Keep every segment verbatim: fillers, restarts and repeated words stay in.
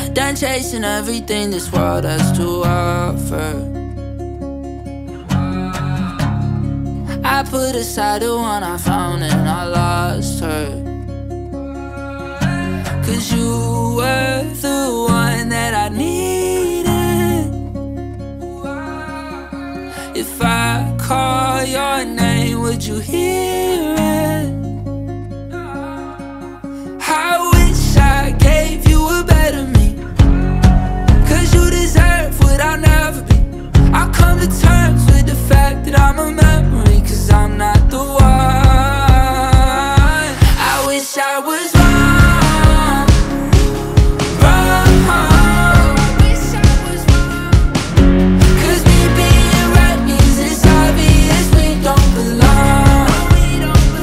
Done chasing everything this world has to offer. I put aside the one I found and I lost her. Cause you were the one that I needed. If I call your name, would you hear it? I wish I gave you a better me, cause you deserve what I'll never be. I'll come to terms with the fact that I'm a memory, cause I'm not the one. I wish I was wrong, wrong. I wish I was wrong, cause me being right means it's obvious we don't belong. We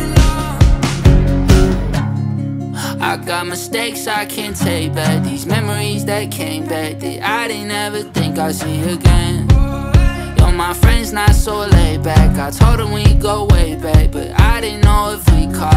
don't belong. I got mistakes I can't take back, these memories that came back that I didn't ever think I'd see again. Yo, my friend's not so laid back, I told him we'd go way back, but I didn't know if we caught